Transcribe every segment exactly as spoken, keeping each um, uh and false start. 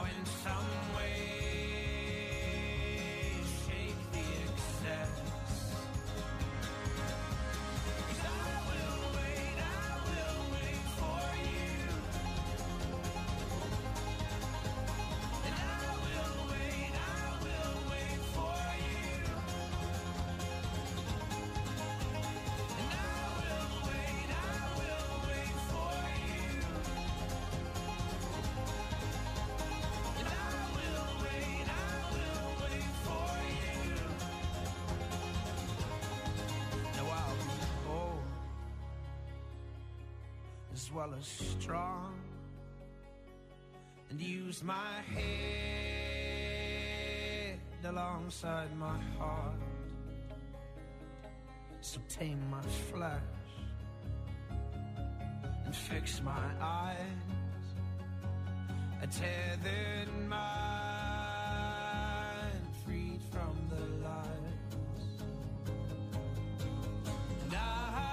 Now in some way shake the excess. As well as strong, and use my head alongside my heart. So tame my flesh and fix my eyes. A tethered mind freed from the lies. And I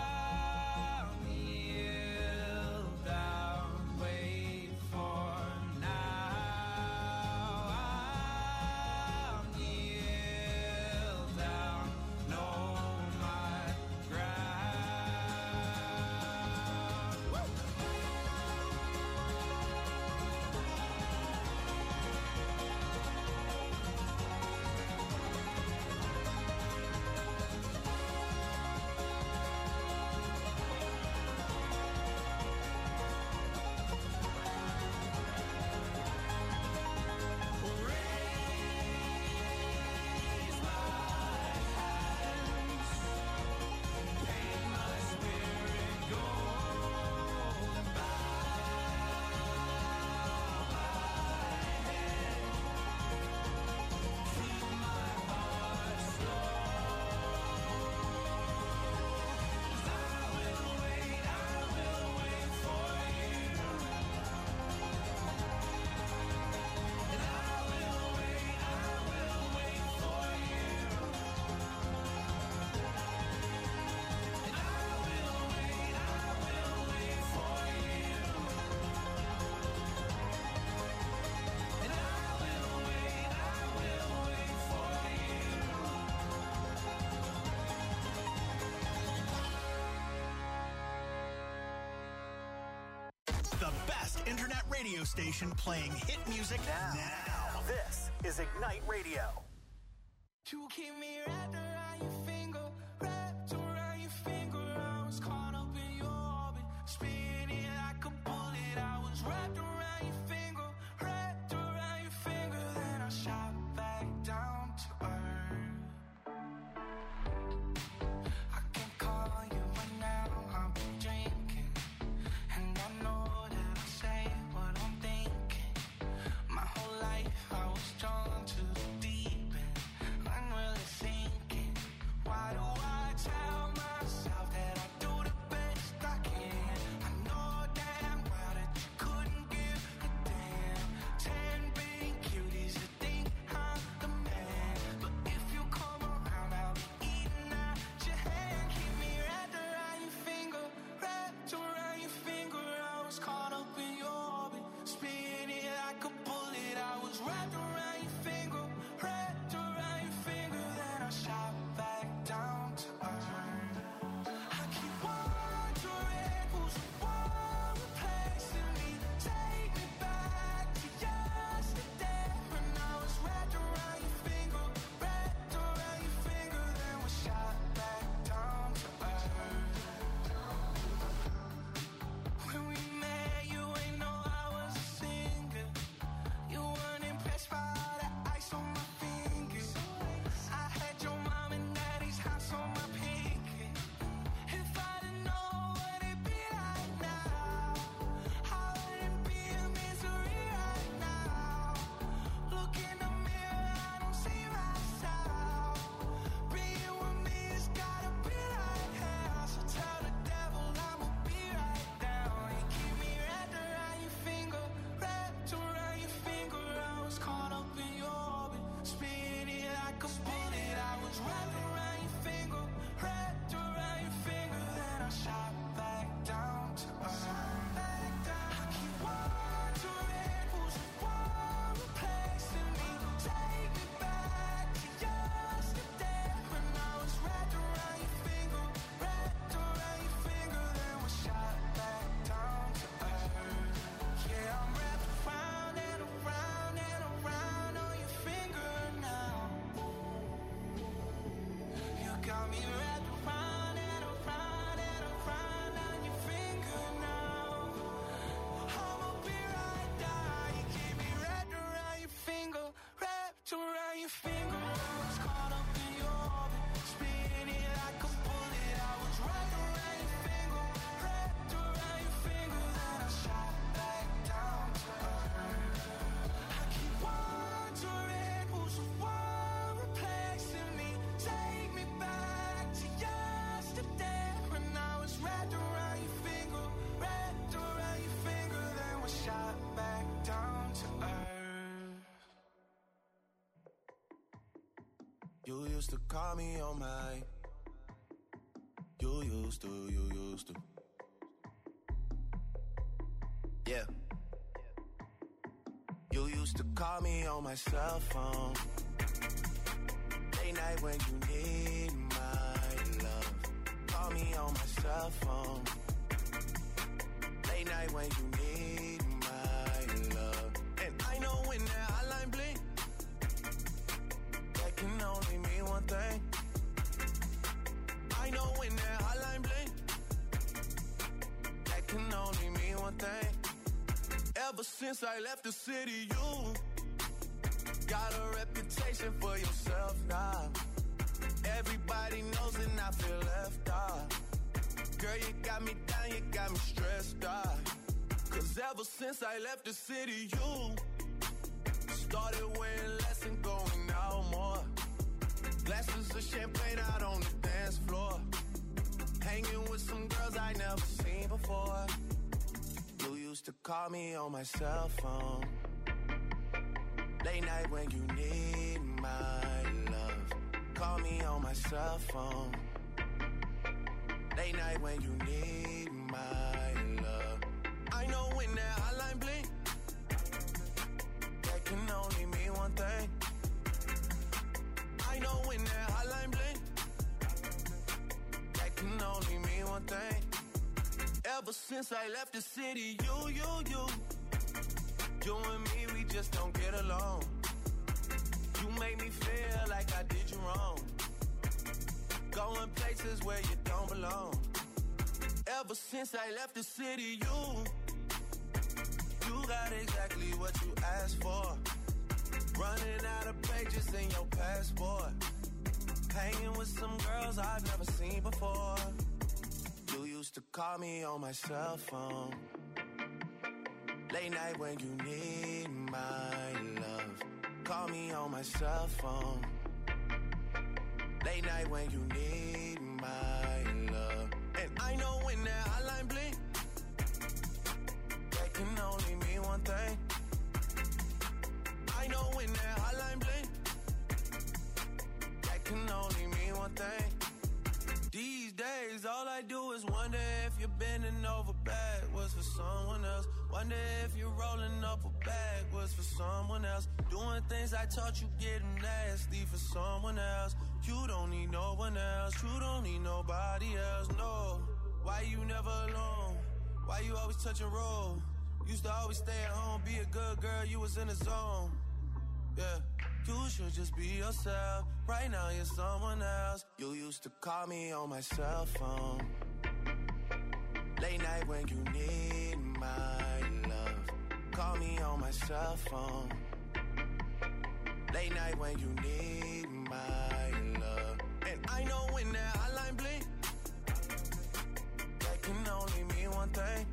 radio station playing hit music now. now. This is Ignite Radio. To keep me wrapped around your finger, wrapped around your finger, I was caught up in your orbit, spinning like a bullet. I was wrapped around your finger, wrapped around your finger, then I shot back down to earth. I can call you right now, I've been drinking, and I know that I say what I'm thinking. My whole life I was drawn to the deep end, I'm really thinking, why do I tell myself that I do the best I can? I know damn well that you couldn't give a damn. Ten big cuties that think I'm the man, but if you come around I'll be eating at your hand. Keep me wrapped around your finger, wrapped around your finger, I was caught up in your orbit, spinning like a bullet. I was wrapped around your finger, wrapped around your finger, then I shot back down to earth. I keep wondering who's the one replacing me. Take me back to yesterday when I was wrapped around your finger, wrapped around your finger, then we shot back down to earth. When we met, you ain't know I was a singer. You weren't impressed by You used to call me on my. You used to, you used to. Yeah. You used to call me on my cell phone. Late night when you need my love. Call me on my cell phone. Late night when you need my love. And I know when that hotline blink, that can only mean one thing. I know when that hotline blink, that can only mean one thing. Ever since I left the city, you got a reputation for yourself now. Everybody knows and I feel left out. Girl, you got me down, you got me stressed out. Cause ever since I left the city, you started wearing less and going out more. Glasses of champagne out on the dance floor. Hanging with some girls I never seen before. You used to call me on my cell phone. Late night when you need my love. Call me on my cell phone. Late night when you need my love. I know when that hotline blink, that can only mean one thing. I know when that hotline blink, that can only mean one thing. Ever since I left the city, you, you, you, you and me, we just don't get along. You make me feel like I did you wrong. Going places where you don't belong. Ever since I left the city, you, you got exactly what you asked for. Running out of pages in your passport. Hanging with some girls I've never seen before. You used to call me on my cell phone. Late night when you need my love. Call me on my cell phone. Late night when you need my love. And I know when that hotline blink, that can only mean one thing. I know when that hotline blink, that can only mean one thing. These days, all I do is wonder if you're bending over backwards for someone else. Wonder if you're rolling up a backwards for someone else. Doing things I taught you getting nasty for someone else. You don't need no one else. You don't need nobody else, no. Why you never alone? Why you always touch and roll? Used to always stay at home, be a good girl, you was in the zone. Yeah, you should just be yourself. Right now you're someone else. You used to call me on my cell phone. Late night when you need my love. Call me on my cell phone. Late night when you need my love. And I know when that hotline blink, that can only mean one thing.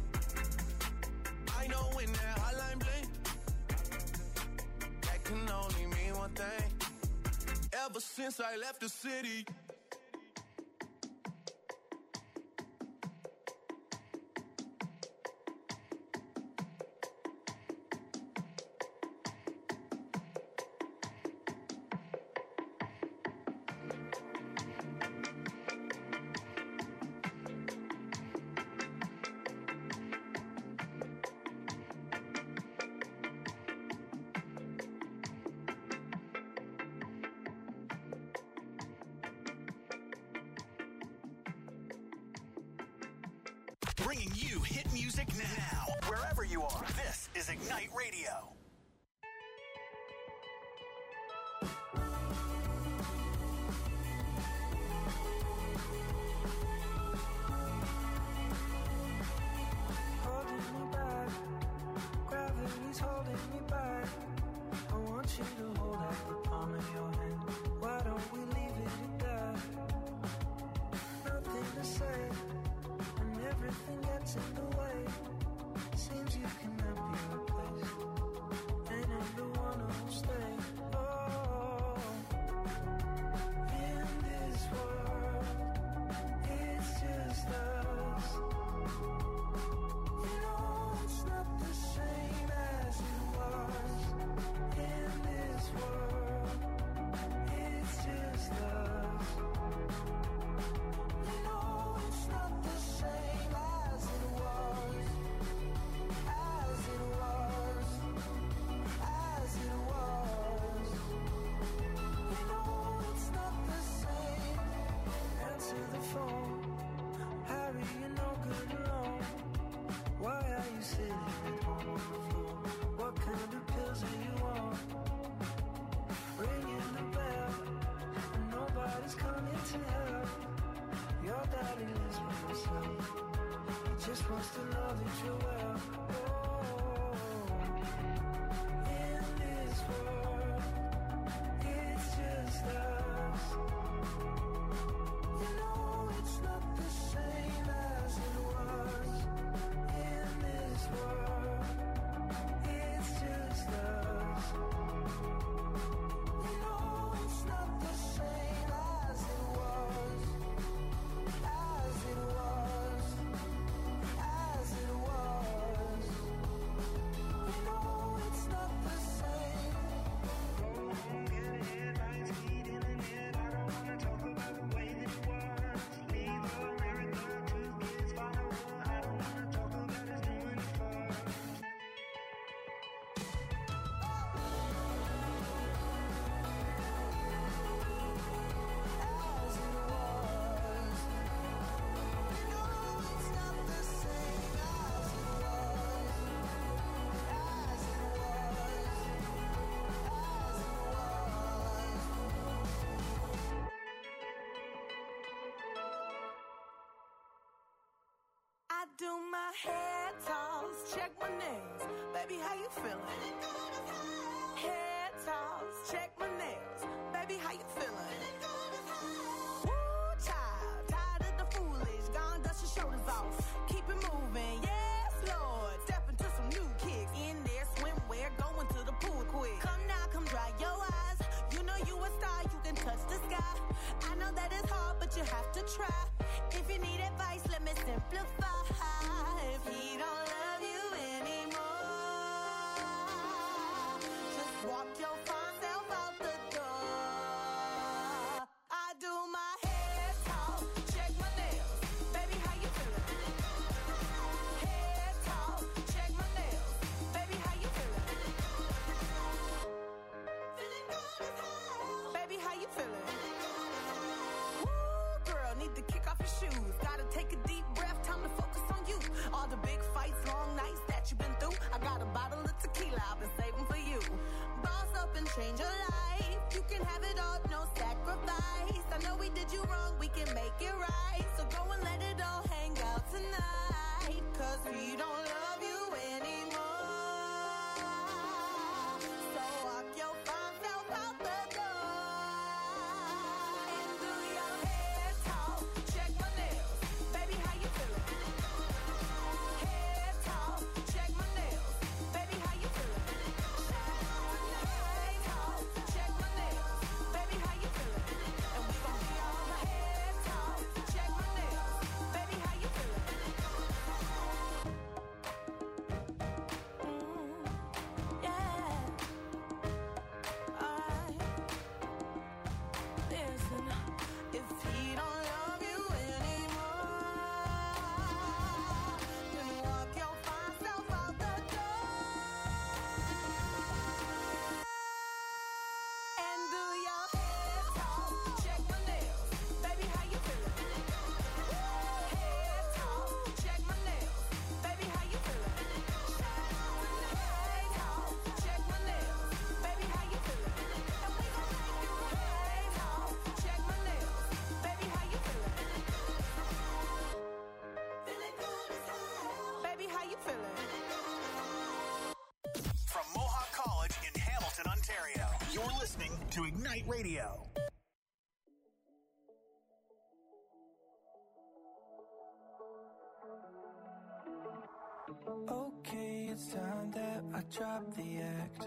I know when that hotline blink, that can only mean one thing. Ever since I left the city. Bringing you hit music now. Wherever you are, this is Ignite Radio. Holding me back, gravity's holding me back. I want you to hold out the palm of your hand. Why don't we leave it at that? Nothing to say. Everything gets in the way. Seems you cannot be replaced. just wants to know that you're well. Oh, in this world, it's just us. You know it's not the same as it was. In this world, it's just us. You know it's not the same as it was. As it was. As it was. You know it's not the same. Get headlights, heat in the net. I don't wanna talk about the way that it was. Leave America, two kids follow her. I don't wanna talk about us doing it first. As it was. You know it's not the same as it was. As it was. As it was. I do my hair toss, check my nails. Baby, how you feeling? Hair toss, check my nails. Baby, how you feeling? Woo, child, tired of the foolish. Gone, dust your shoulders off. Keep it moving, yes, Lord. Step into some new kicks. In there, swimwear, going to the pool quick. Come now, come dry your eyes. You know you a star, you can touch the sky. I know that it's hard, but you have to try. If you need advice, let me simplify. If he don't love you anymore, just walk your fine self out the door. I do my hair talk, check my nails. Baby, how you feeling? Hair talk, check my nails. Baby, how you feeling? Feeling good as hell. Baby, how you feeling? Woo, girl, need to kick off your shoes. Gotta take a deep breath, time to focus on you. All the big fights, long nights that you've been through. I got a bottle of tequila I've been saving for you. Boss up and change your life. You can have it all, no sacrifice. I know we did you wrong, we can make it right. So go and let it all hang out tonight. Cause we don't love you anymore. So walk your fine self out the door. And do your hair talk, check my nails. Baby, how you feeling? Hair talk, check my nails. Baby, how you feeling? Hair talk, check my nails. Baby, how you feeling? And we gon' be all hair talk, check my nails. Baby, how you feeling? Mm, yeah. Alright. Listen, if he don't love you anymore, then walk your fine self out the door and do your hair talk, check my nails. Baby, how you feeling? Hair talk, check my nails. Baby, how you feeling? Hair talk, check my nails. Baby, how you feeling? And we gon' make you hair talk, check my nails. Baby, how you feeling? Feeling good as hell. Baby, how you feeling? From Mohawk College in Hamilton, Ontario, you're listening to Ignite Radio. Okay, it's time that I drop the act.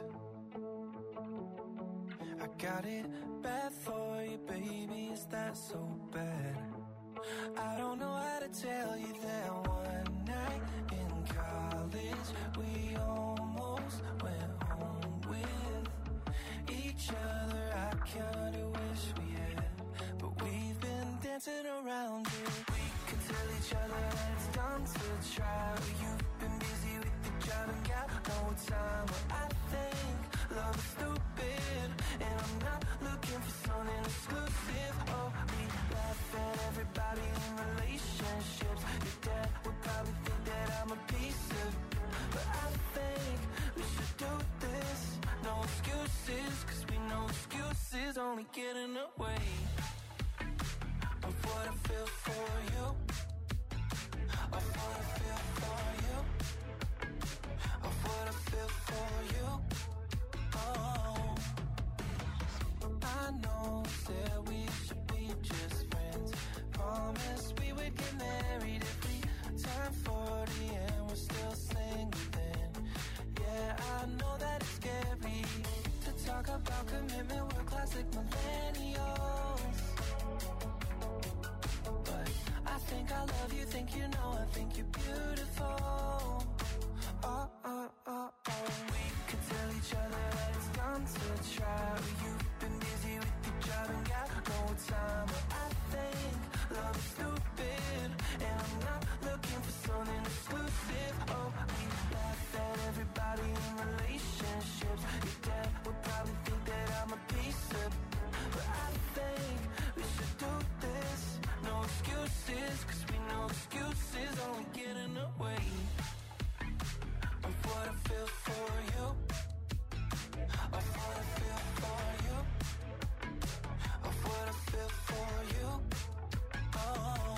I got it bad for you, baby, is that so bad? I don't know how to tell you that one night in college we almost went home with each other. I kinda wish we had, but we've been dancing around it. We could tell each other that it's done to try. You've been busy with the job and got no time. But I think love is stupid, and I'm not looking for something exclusive. Oh, we laugh at everybody in relationships. Your dad would probably think that I'm a piece of, but I think we should do this. No excuses, cause we know excuses only get in the way of what I feel for you, of what I feel about commitment, we're classic millennials. But I think I love you, think you know, I think you're beautiful. Oh, oh, oh, oh. We could tell each other that it's done to try. You've been busy with your job and got no time. But I think love is stupid, and I'm not looking for something exclusive. Oh, we laugh at everybody in relationships. Your dad would probably think that I'm a piece of, but I think we should do this. No excuses, cause we know excuses only get in the way of what I feel for you, of what I feel for you, of what I feel for you. Oh,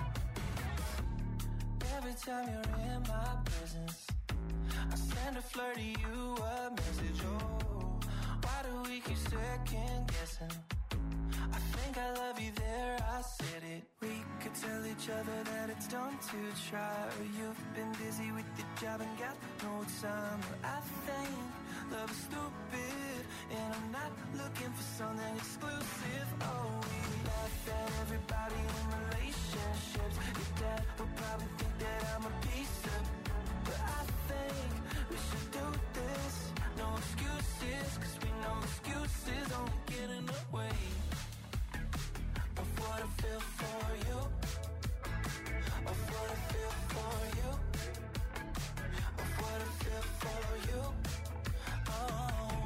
every time you're in my presence, I send a flirty you a message. Oh, why do we keep second guessing? I think I love you there, I said it. We could tell each other that it's done to try. Or you've been busy with your job and got no time. But I think love is stupid, and I'm not looking for something exclusive. Oh, we laugh at everybody in relationships. Your dad would probably think that I'm a piece of, but I think we should do this. No excuses, cause we know excuses only get in the way of what I feel for you, of what I feel for you, of what I feel for you. Oh.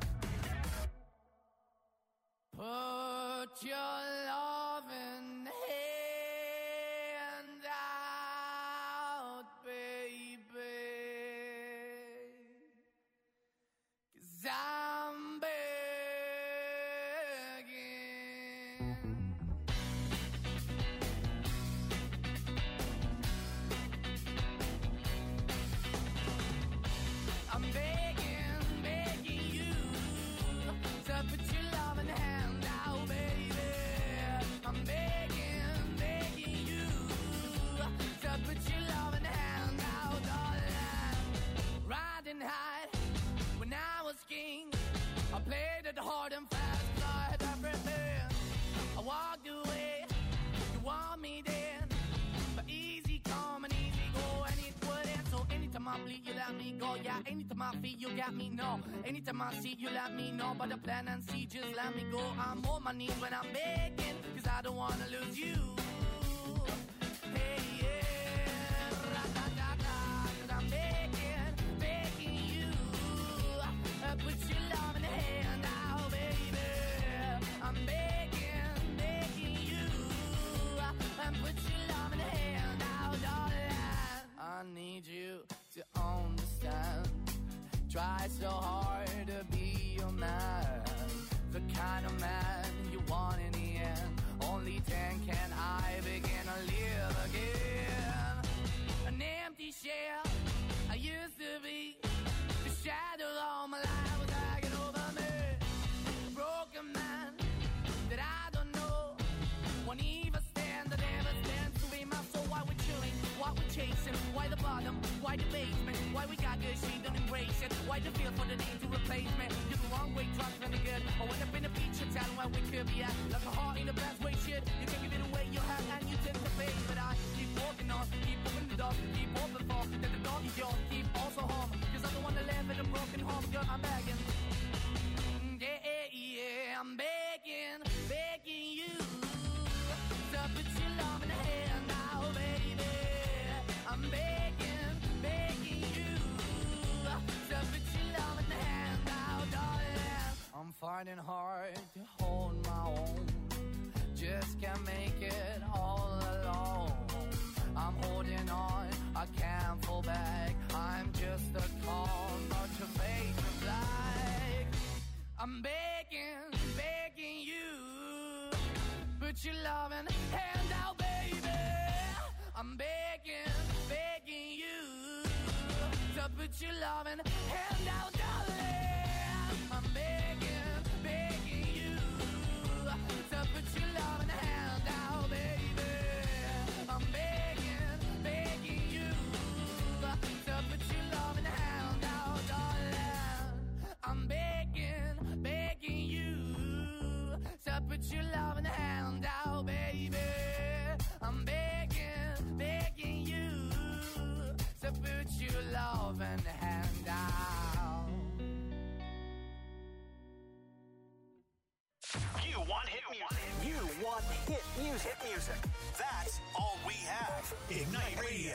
Put your loving hand out, baby, 'cause I'm begging. I'm begging, begging you to put your loving hand out, baby. I'm begging, begging you to put your loving hand out, darling. Riding high when I was king, I played it hard and fast, 'cause I had everything. I walked away, you want me then, but easy come and easy go, and it wouldn't. So anytime I bleed, you let me go. Yeah, anytime I feel, you got me, no. Anytime I see, you let me know. But the plan and see, just let me go. I'm on my knees when I'm begging, 'cause I don't wanna lose you. Hey, yeah, ra-da-da-da, 'cause I'm begging, begging you, uh, put your love in the hand out, baby. I'm begging, begging you, uh, and put your love in the hand out, darling. I need you to understand. Try so hard to be your man, the kind of man you want in the end. Only then can I begin to live again. An empty shell I used to be, the shadow all my life was hanging over me. A broken man that I don't know, won't even stand, that never stands to be my soul. Why we chilling, why we chasing, why the bottom, why the basement, why we got good, she don't embrace it, why the feel for the need to replace me. You're the wrong way, trying to be good. I went up in the feature town where we could be at, like a heart in the best way, shit. You can give it away, you have, and you tend to pay. But I keep walking on, keep moving the dog, keep open for, that the dog is yours, keep also home, 'cause I'm the one that live in a broken home, girl, I'm begging. Yeah, yeah, yeah, I'm begging, begging you to put your love in the hand now, baby. I'm begging, begging you to put your love in the hand now, darling. I'm fighting hard to hold my own, just can't make it all alone. I'm holding on, I can't fall back. I'm just a call, not your fake black. I'm begging, begging you, put your loving hand out, baby. I'm begging, begging you to put your loving hand out, darling. I'm begging, begging you to put your loving hand out, baby. I'm begging, begging you to put your loving hand out, darling. I'm begging, begging hit music. Hit music. That's all we have. Ignite Radio.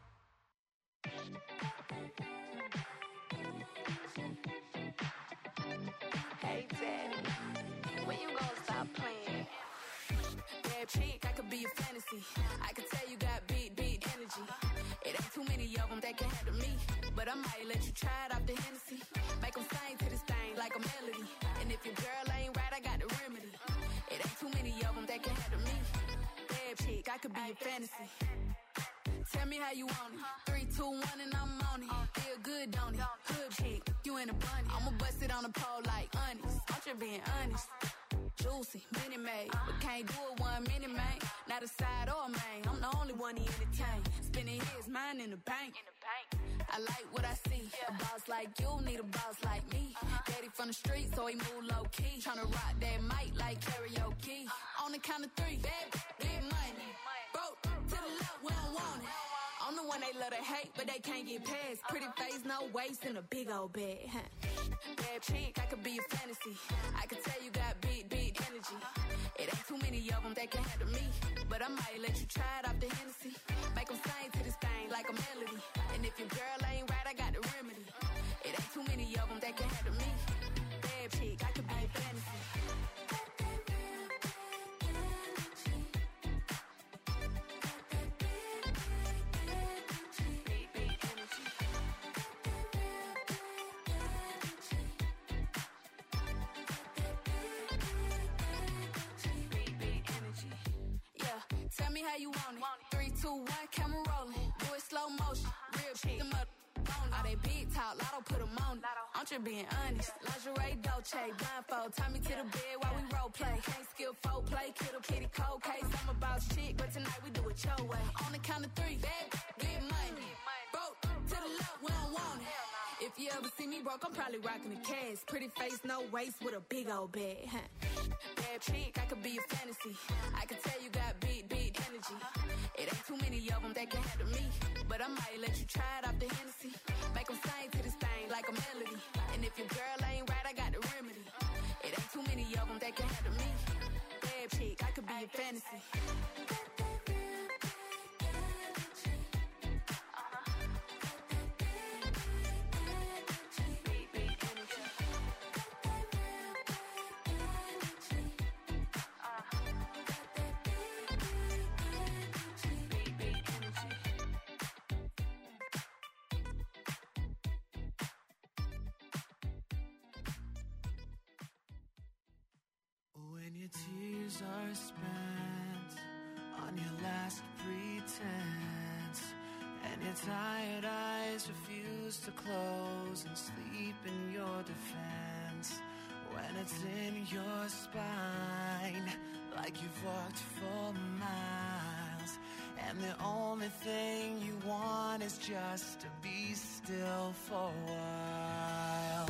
Hey, Daddy, when you gonna stop playing? Bad chick, I could be a fantasy. I could tell you got big, big energy. It ain't too many of them that can handle me. But I might let you try it off the Hennessy. Make them sing to this thing like a melody. And if your girl ain't right, I got the remedy. It ain't too many of them that can handle me. Bad chick, I could be a fantasy. Tell me how you want it. Three, two, one, and I'm on it. Feel good, don't it? Hood chick, you in a bunny. I'ma bust it on the pole like honest. I'm just being honest. Juicy, mini made, but can't do it one minute, man. Not a side or a main. I'm the only one he entertain. Spending his mind in the bank. I like what I see. A boss like you need a boss like me. Daddy from the street, so he move low key. Tryna rock that mic like karaoke. On the count of three, bad, big money. Broke to the left, we don't want it. I'm the one they love to hate, but they can't get past. Pretty face, no waist, and a big old bag. Bad chick, I could be a fantasy. I could tell you got big, big energy. It ain't too many of them that can handle me. But I might let you try it off the Hennessy. Make them sing to this thing like a melody. And if your girl ain't right, I got the remedy. It ain't too many of them that can handle me. Bad chick, I could be a fantasy. Tell me how you want it. Three, two, one, camera rolling. Do it slow motion. Real chick, them up. All they big talk, Lotto put them on it. I'm just being honest. Lingerie, Dolce, blindfold. Tie me to the bed while we role play. Can't skill folk play, kiddo, kitty, cold case. I'm about shit, but tonight we do it your way. On the count of three, bad, get money. Broke to the left, we don't want it. If you ever see me broke, I'm probably rocking the cash. Pretty face, no waist, with a big old bag. Bad chick, I could be a fantasy. I could tell you got big, big energy. It ain't too many of them that can handle me. But I might let you try it off the Hennessy. Make them sing to this thing like a melody. And if your girl ain't right, I got the remedy. It ain't too many of them that can handle me. Bad chick, I could be a fantasy. Your tears are spent on your last pretense, and your tired eyes refuse to close and sleep in your defense. When it's in your spine, like you've walked for miles, and the only thing you want is just to be still for a while.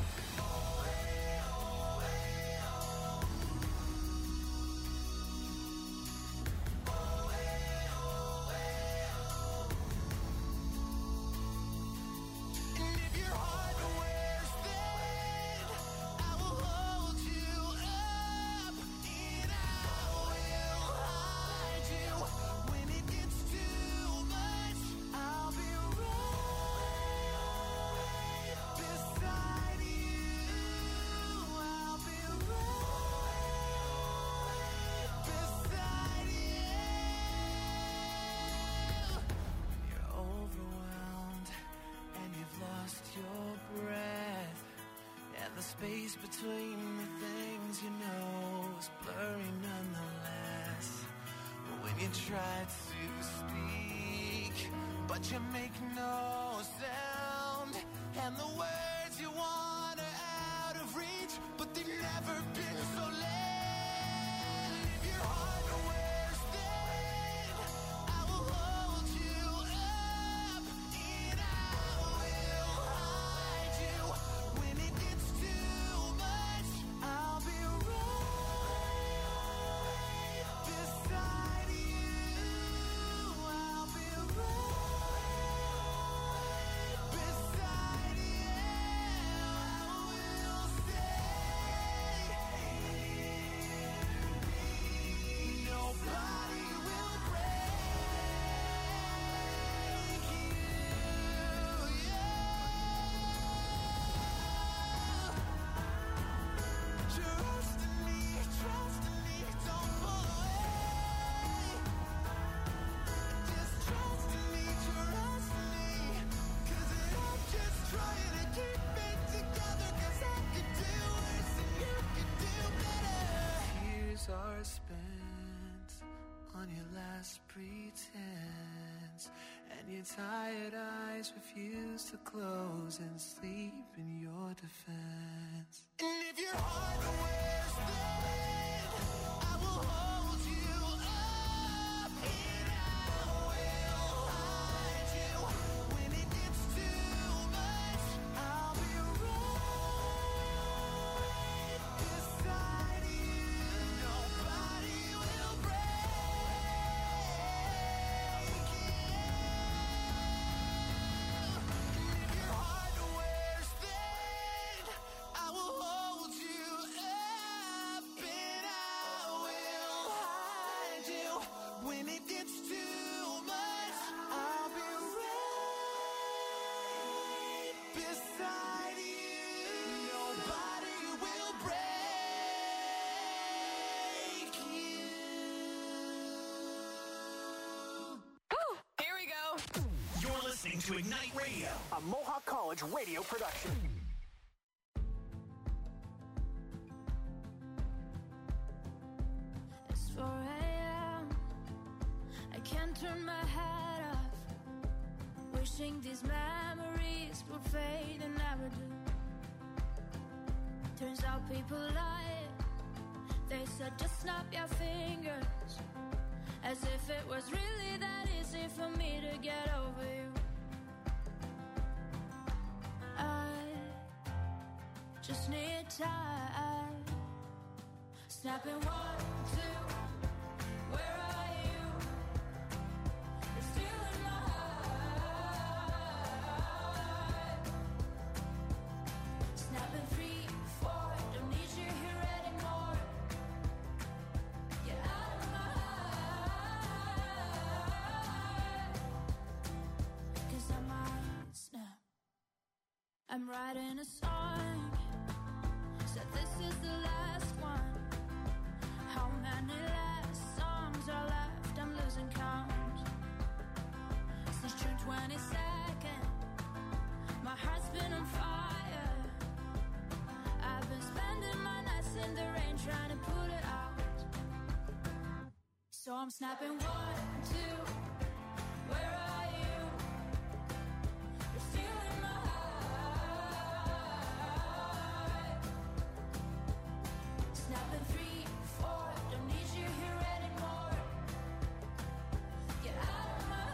Space between the things you know is blurry nonetheless. When you try to speak, but you make no sound, and the words you want are out of reach, but they've never been so loud. If your heart wears thin, I will hold you up, and I will hide you. When it gets too much, I'll be right beside you. I'll be right beside you. just pretense, and your tired eyes refuse to close and sleep in your defense. And if your heart wears thin, I will hold you up and I will hide you. When it gets too much, I'll be right beside you. Nobody will break you. If your heart wears thin, I will hold you up and I will hide you. When it gets too much, I'll be right beside you. Nobody will break you. Here we go. You're listening to Ignite Radio, a Mohawk College radio production. It's four a.m. I can't turn my head off. Wishing these memories would fade and never do. Turns out people lie. They said just snap your fingers, as if it was really that easy for me to get over you. I just need time. Snapping one, two. Where are you? You're still in my heart. Snapping three, four. Don't need you here anymore. Get out of my heart. 'Cause I might snap. I'm writing a song. Said this is the last one. How many last songs are left? I'm losing count. Since June twenty-second, my heart's been on fire. I've been spending my nights in the rain trying to put it out. So I'm snapping one, two. Where are you? You're still in my heart. Snapping three, four. Don't need you here anymore. Get out of my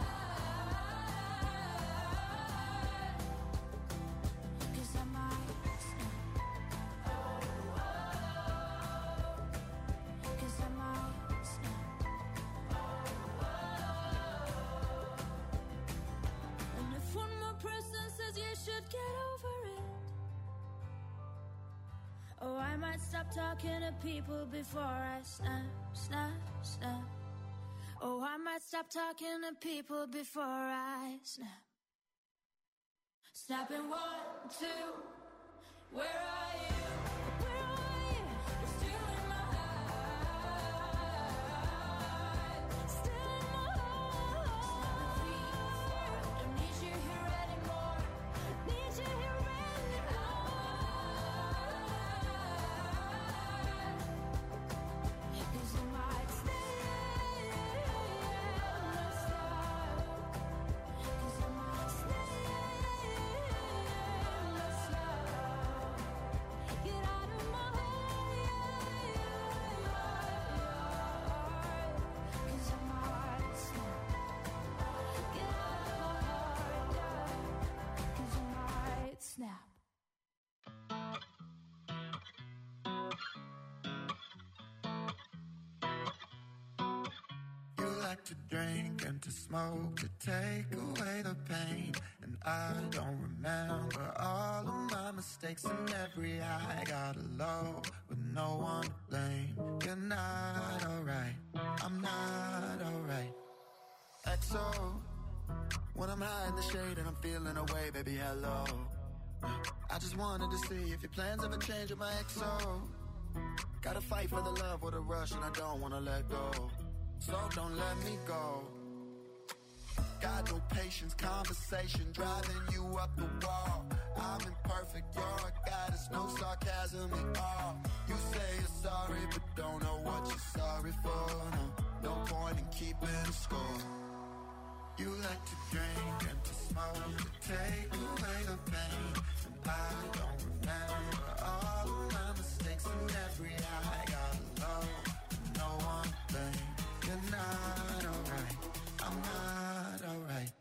heart. 'Cause I might snap. Oh, oh. 'Cause I might snap. Oh, oh. And if one more person says you should get over it, oh, I might stop talking to people before I snap, snap, snap. Oh, I might stop talking to people before I snap. Snapping one, two. Where are you? Where are you? You're still in my heart. Still in my heart. Three, four. Don't need you here anymore. Need you here anymore. 'Cause I might stay and stop. 'Cause I might stay and stop. Get out of my heart. 'Cause I might snap. Get out of my heart. 'Cause I might snap. You like to drink and to smoke to take away the pain. And I don't remember all of my mistakes and every high. Got a low with no one to blame. You're not alright. I'm not alright. X O. When I'm high in the shade and I'm feeling away, baby, hello. I just wanted to see if your plans ever change with my X O. Gotta fight for the love with a rush and I don't wanna let go. So don't let me go. Got no patience, conversation driving you up the wall. I'm imperfect, you're a goddess, no sarcasm at all. You say you're sorry, but don't know what you're sorry for. No, no point in keeping score. You like to drink and to smoke to take away the pain. And I don't remember all of my mistakes and every I got low. No one thing, you're not alright. I'm not alright.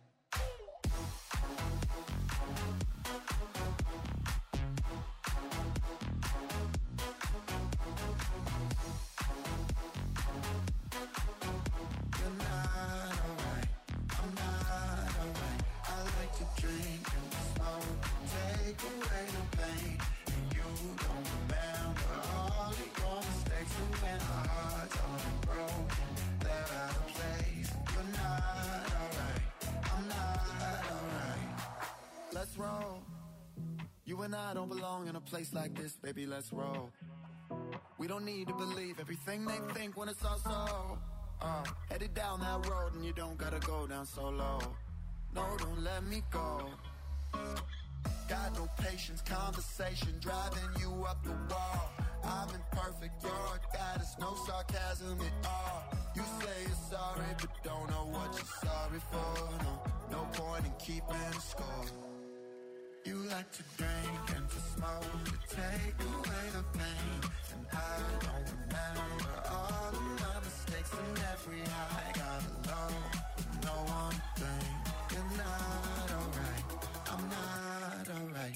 You're not alright. I'm not alright. I like to drink and smoke, take away the pain. And you don't remember all of your mistakes. And when our hearts are broken, they're out of place. You're not alright. I'm not alright. Let's roll. You and I don't belong in a place like this, baby, let's roll. We don't need to believe everything they think when it's all so. Uh, headed down that road and you don't gotta go down so low. No, don't let me go. Got no patience, conversation driving you up the wall. I'm imperfect, you're a goddess, no sarcasm at all. You say you're sorry, but don't know what you're sorry for. No, no point in keeping score. You like to drink and to smoke to take away the pain. And I don't remember all of my mistakes and every high got low. No one thing, you're not alright. I'm not alright.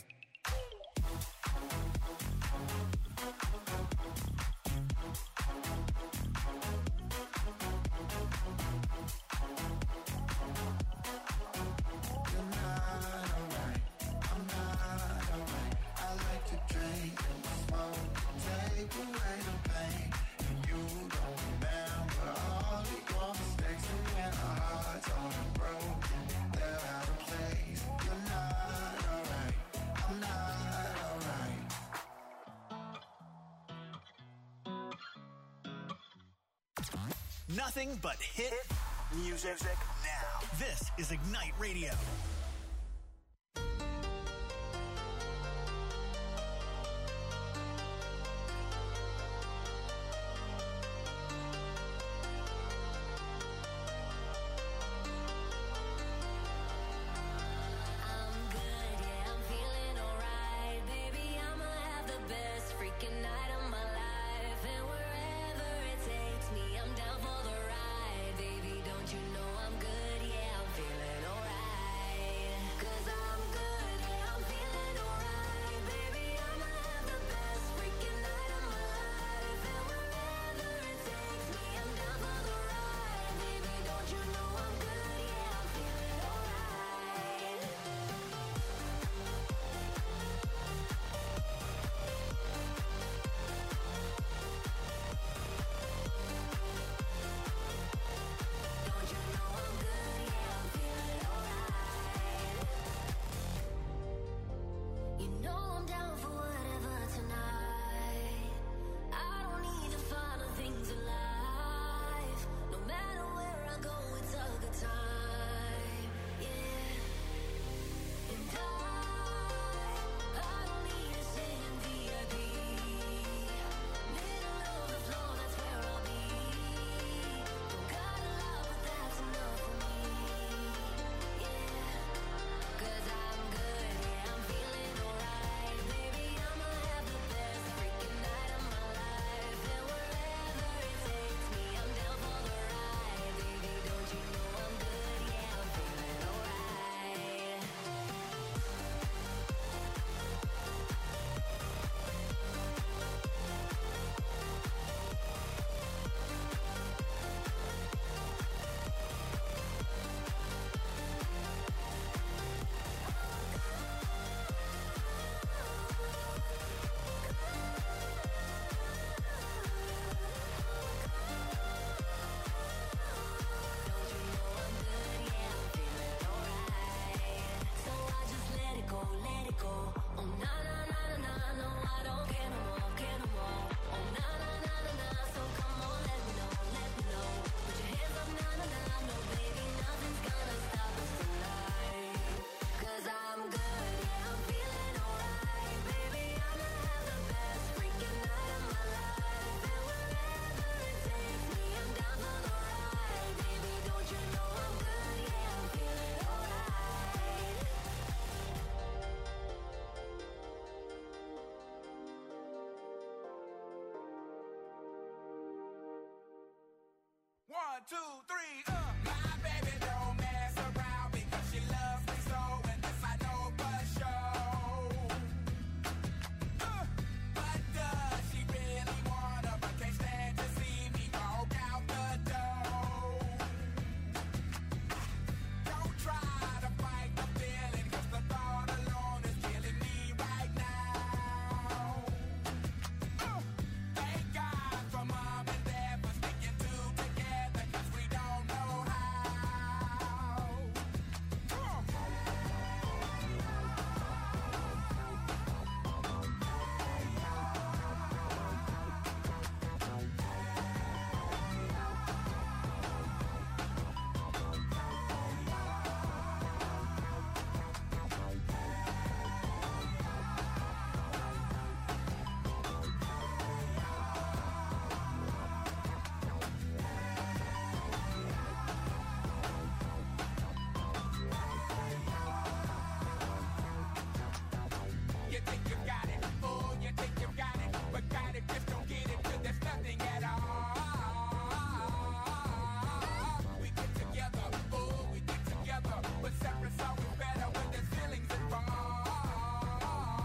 You're not alright. I'm not alright. I like to drink and smoke, take away the pain. And you don't remember all of your mistakes. And when our hearts are broken, they're out of place. You're not alright. I'm not alright. Nothing but hit music now. This is Ignite Radio. I'm good, yeah, I'm feeling alright. Baby, I'ma have the best freaking night of my life. And wherever it takes me, I'm down for the ride. Baby, don't you know I'm good, yeah, I'm feeling alright. One, two, three, uh. My baby don't mess around because she loves me so, and this I know for sure. Uh, but does she really wanna, but can't stand to see me walk out the door? Don't try to fight the feeling, cause the thought alone is killing me right now. Uh, thank God for mom and dad for sticking two together, cause we don't know how. Come on. You think you got it, oh, you think you got it, but got it, just don't get it till there's nothing at all. We get together, oh, we get together, but separate's always better when there's feelings involved.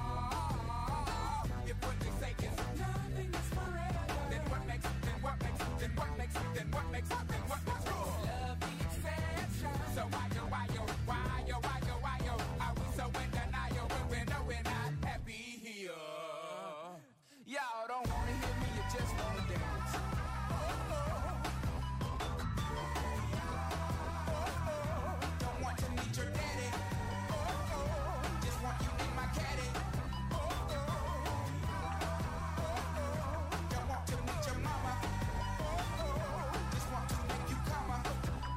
If what they say is nothing is forever, then what makes, then what makes, then what makes, then what makes, then what makes rule? Love the exception. So why yo, why yo, why yo, why yo, why yo, are we so in denial when we know we're not happy here? Y'all don't wanna hear me, you just wanna dance. Don't want to meet your daddy. Just want you in my caddy. Don't want to meet your mama. Just want to make you come. I'm,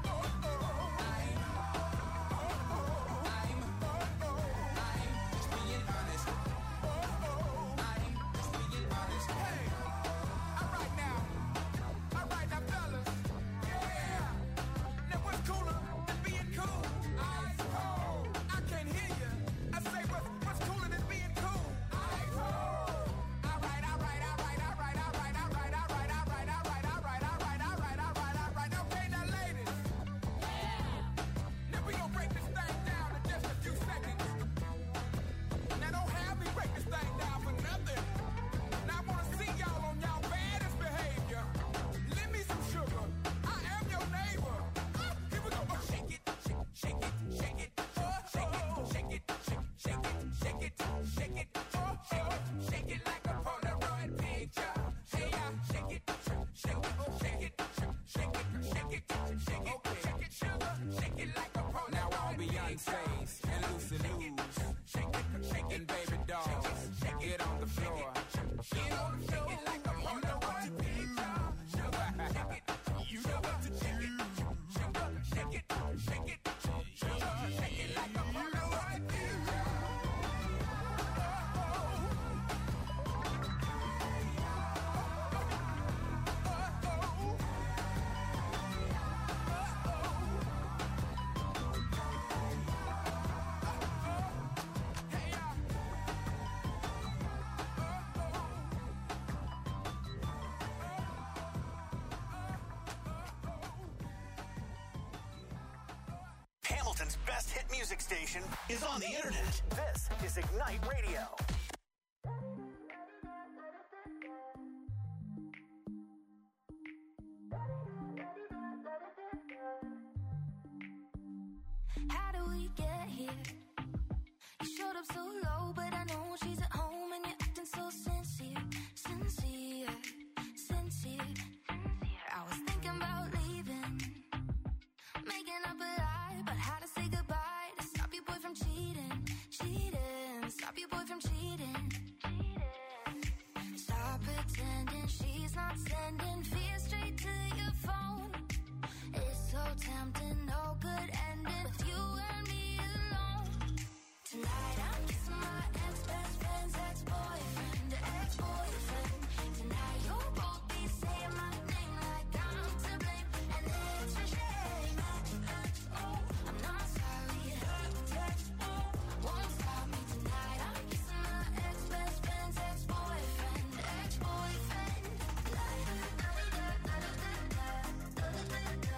I'm, I'm just being honest. I'm just being honest. Hey, all right now, all right now, fellas. Yeah. Now what's cooler than being cool? Eyes cold. I can't hear you. I say what's what's cooler than being cool? Eyes cold. All right, all right, all right, all right, all right, all right, all right, all right, all right, all right, all right, all right, all right, all right. Okay, now ladies. Now we gonna break this thing down in just a few seconds. Now don't have me break this thing down for nothing. Now I wanna see y'all on y'all baddest behavior. Lend me some sugar. I am your neighbor. Ah, here we go. Oh, shake it, shake, shake it, shake it, oh, shake it, shake it, shake, shake it, shake it, shake it, oh, shake it, shake it like a Polaroid picture. Hey, yeah, shake it, shake, shake it, oh, shake it, shake, shake it, shake it, shake it, shake it, sugar, shake it like a Polaroid. Now all Beyonce's and Lucy Lou's, shake it, shake it, and baby dolls, get on the floor, get on the floor, shake it like a Polaroid picture. Sugar, shake it, you know what to shake it, sugar, shake it, shake it, sugar, shake it like a Polaroid picture. Hamilton's best hit music station is on the internet. This is Ignite Radio. How do we get here? You showed up so low, but I know she's at home and you're acting so sincere, sincere, sincere. I was thinking about leaving, making up a lie about how to say goodbye to stop your boy from cheating, cheating, stop your boy from cheating. Stop pretending she's not sending fear straight to your phone. It's so tempting, no good ending with you and me alone. Tonight I'm kissing my ex-best friend's ex-boyfriend, ex-boyfriend. Tonight you'll both be saying my name like I'm to blame, and it's a shame. I'm not sorry. Won't stop me tonight. I'm kissing my ex-best friend's ex-boyfriend, ex-boyfriend. La, la, la, la, la, la, la, la, la, la.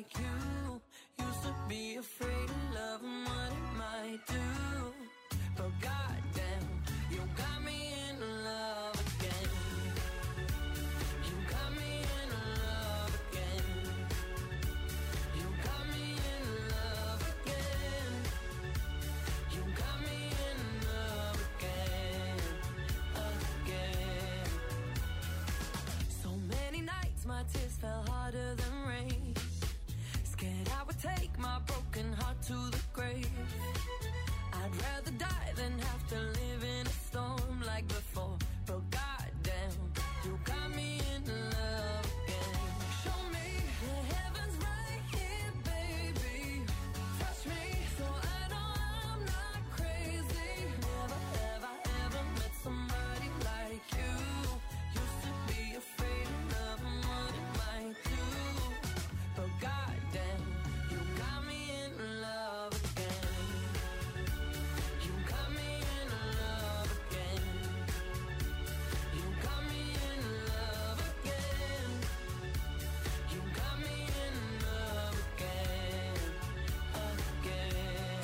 like you. Used to be afraid of love and what it might do. But goddamn, you got me in love again. You got me in love again. You got me in love again. You got me in love again, again. So many nights my tears fell harder than rain. Scared I would take my broken heart to the grave. I'd rather die than have to live in a storm like before. But goddamn, you got me in love again. Show me the heavens right here, baby. Touch me so I know I'm not crazy. Never have I ever met somebody like you. Used to be afraid of love and what it might do. But goddamn, you got me in love again. You got me in love again. You got me in love again. You got me in love again, again.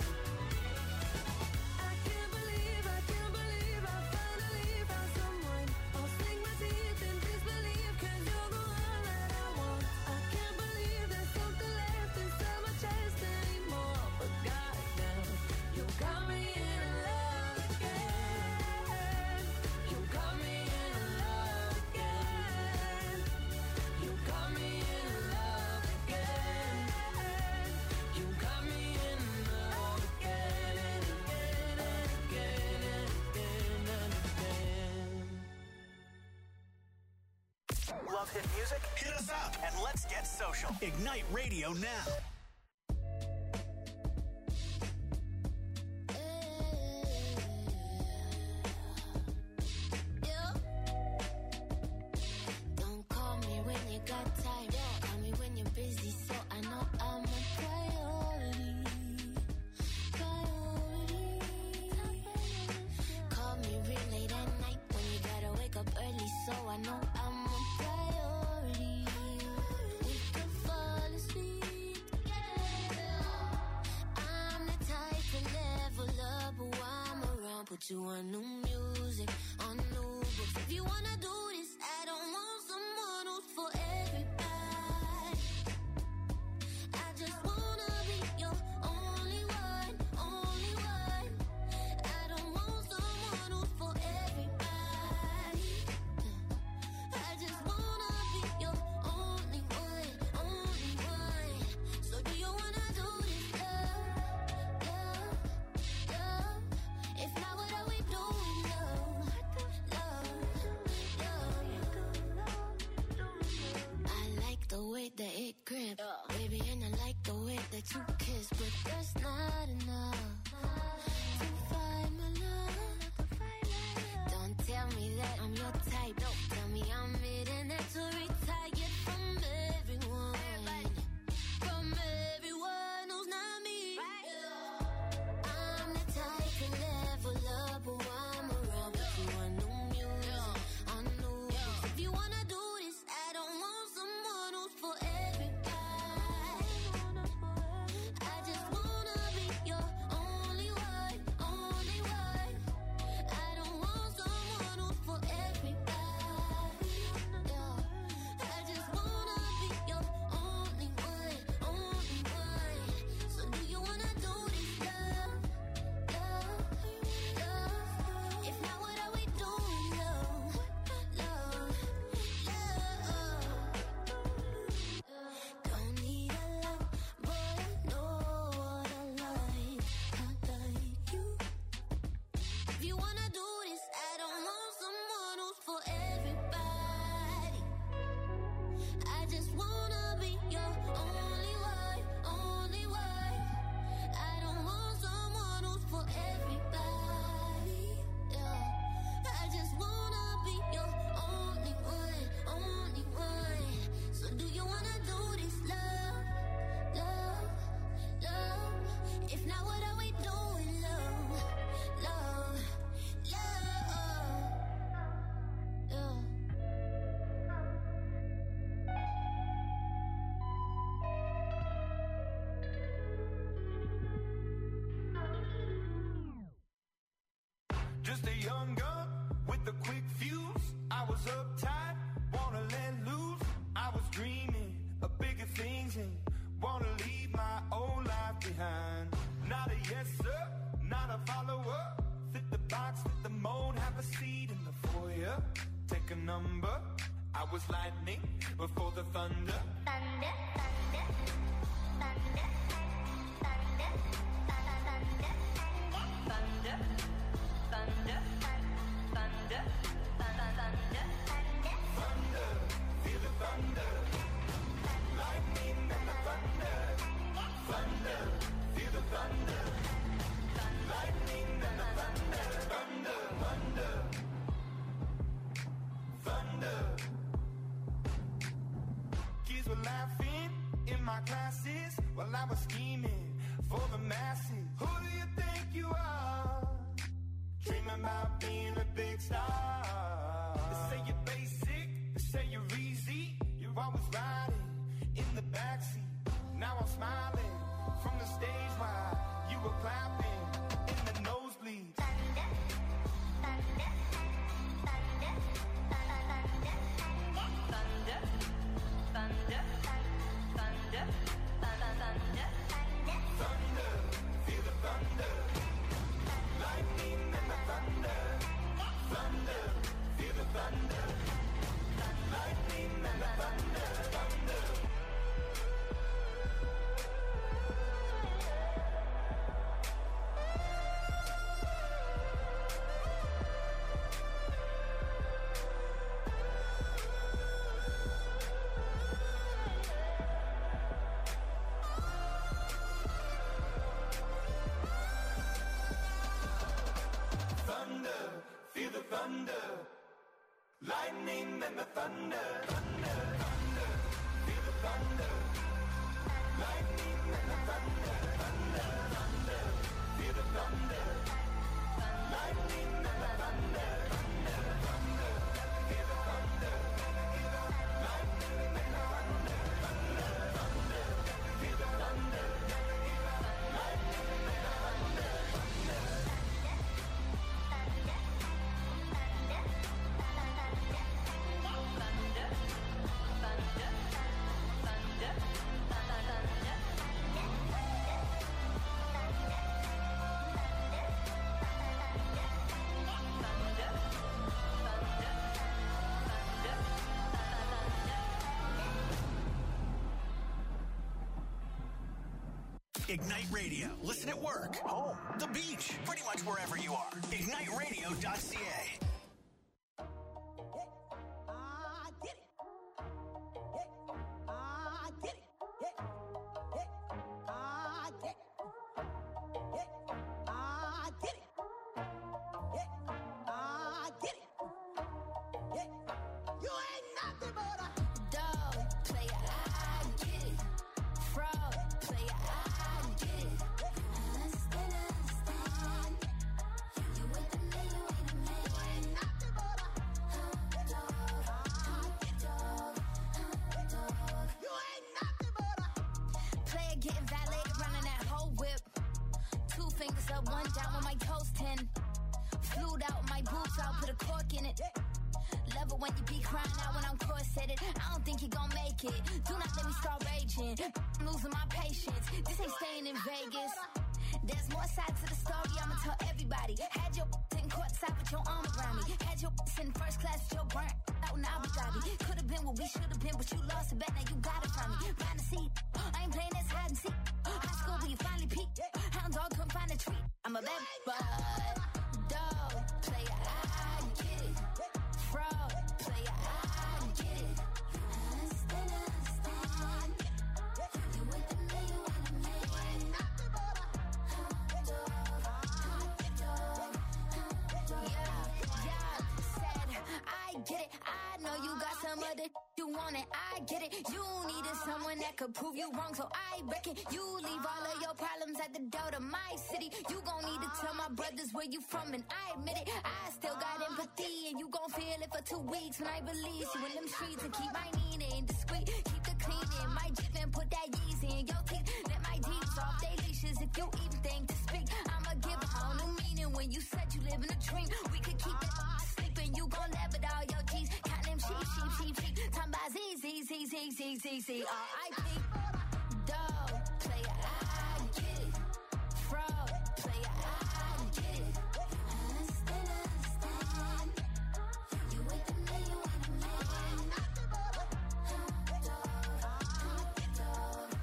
I can't believe, I can't believe I finally found someone. I'll sink my teeth in disbelief 'cause you're the one that I want. I can't believe there's something left inside my chest anymore. But goddamn, you got me in love again. You got me in love again. You got me in love again. You got me in love again and again and again and again and again. Love hit music? Hit us up and let's get social. Ignite Radio now. Don't call me when you got time. Call me when you're busy, so I know I'm a priority. Priority. Call me real late at night when you gotta wake up early, so I know I'm a priority. We could fall asleep. I'm the type to level up while I'm around. Put you on new music, on new books. If you wanna do this, I don't want someone who's for everybody. I just wanna be your only one, only one. I don't want someone who's for everybody. I just wanna be your only one, only one. So do you wanna do this, love, love, love? If not, what are we doing Just a young gun with a quick fuse. I was uptight, wanna let loose. I was dreaming of bigger things and wanna leave my old life behind. Not a yes sir, not a follower. Fit the box, fit the mold, have a seat in the foyer. Take a number. I was lightning before the thunder. Thunder, thunder, thunder, thunder, thunder, thunder, thunder, thunder, thunder, thunder, feel the thunder, lightning and the thunder, thunder, feel the thunder, lightning and the thunder, thunder, thunder, thunder. Kids were laughing in my classes while I was scheming for the masses. Who do you think you are? Dreaming about being a big star. They say you're basic, they say you're easy. You're always riding in the backseat. Now I'm smiling from the stage while you were clapping in the nosebleeds. thunder, thunder, thunder, thunder, thunder, thunder, thunder, thunder, Thunder, feel the thunder, lightning and the thunder, thunder, feel the thunder, lightning and the thunder, thunder. Thunder, feel the thunder, lightning and the thunder, thunder, thunder, feel the thunder, lightning and the thunder, thunder, thunder, feel the thunder, lightning and the thunder, thunder, thunder, feel the thunder, lightning and the thunder, thunder, thunder, feel the thunder, lightning and the thunder, thunder. Ignite Radio. Listen at work, home, the beach, pretty much wherever you are. ignite radio dot c a. Could prove you wrong, so I reckon you leave all of your problems at the door to my city. You gon' need to tell my brothers where you from, and I admit it. I still got empathy, and you gon' feel it for two weeks when I release you in them streets. And keep my Nina discreet, keep the clean in my Jeep and put that Yeezy in your teeth. Let my Jeeps off they leashes if you even think to speak. I'ma give a whole new meaning when you said you living a dream. We could keep it sleeping. You gon' laugh at all your G's. Count them sheep, sheep, sheep, sheep. Talking about Z, Z, Z, Z, Z, Z, Z, R I P. Dog, player, I get it. Fraud, player, I get it. Understand, understand. You with the man, you want the man. Dog, dog,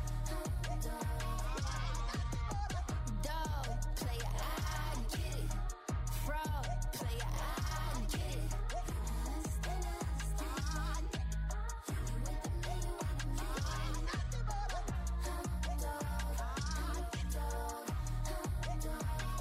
dog, dog, player, I get it. Fraud, player, I get it. Understand, understand. You with the man, you want the man. Dog, dog, dog.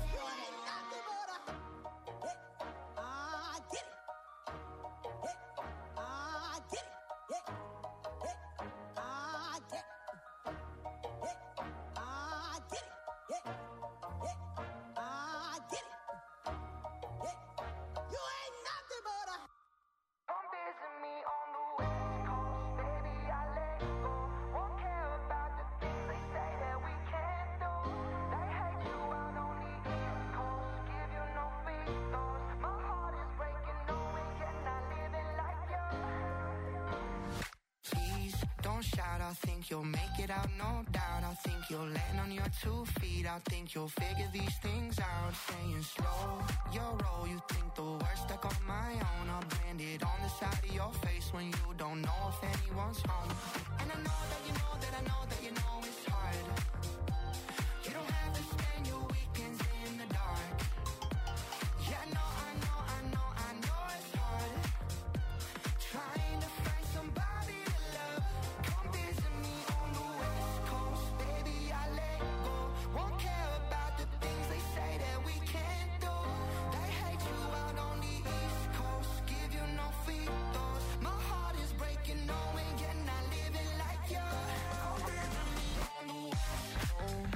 Please don't shout, I think you'll make it out, no doubt. I think you'll land on your two feet. I think you'll figure these things out. Staying slow, your roll. You think the worst stuck on my own. I'll brand it on the side of your face when you don't know if anyone's home. And I know that you know that I know that you know it's hard. You don't have to spend your weekends in the dark. Yeah, I know, I know, I know, I know it's hard. Trying to find somebody to love. Come visit me on the West Coast, baby, I let go. Won't care about the things they say that we can't do. They hate you out on the East Coast, give you no free throws. My heart is breaking, knowing you're not living like you. Come visit me on the West Coast.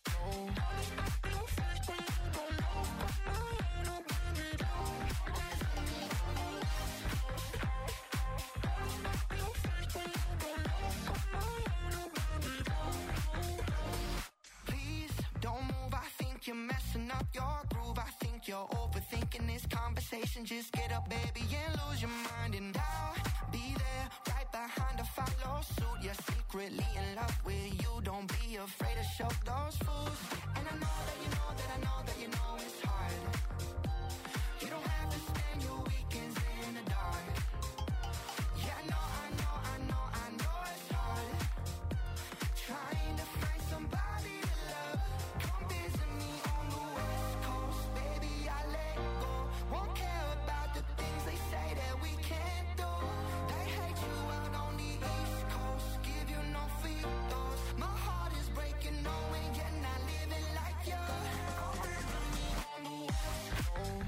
Please don't move, I think you're messing up your groove. I think you're overthinking this conversation. Just get up, baby, and lose your mind. And I'll be there, right behind to follow suit. You're secretly in love with you. Don't be afraid to show those fools. And I know that you know that I know that you know it's hard. You don't have to spend your weekends in the dark. Yeah, I know, I know, I know, I know it's hard. Trying to find somebody to love. Come visit me on the West Coast, baby, I let go. Won't care about the things they say that we can't do. They hate you out on the East Coast, give you no free throws. My heart is breaking, knowing you're not living like you. Come visit me on the West Coast.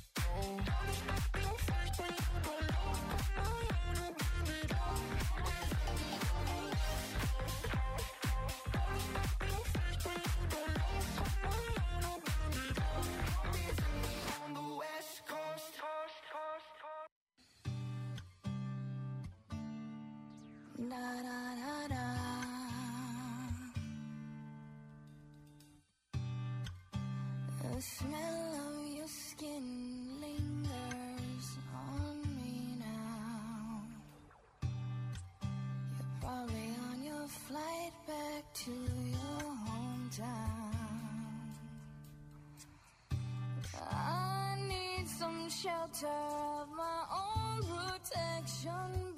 On the West Coast. Da da da da. The smell of your skin lingers on me now. You're probably on your flight back to your hometown. I need some shelter of my own protection.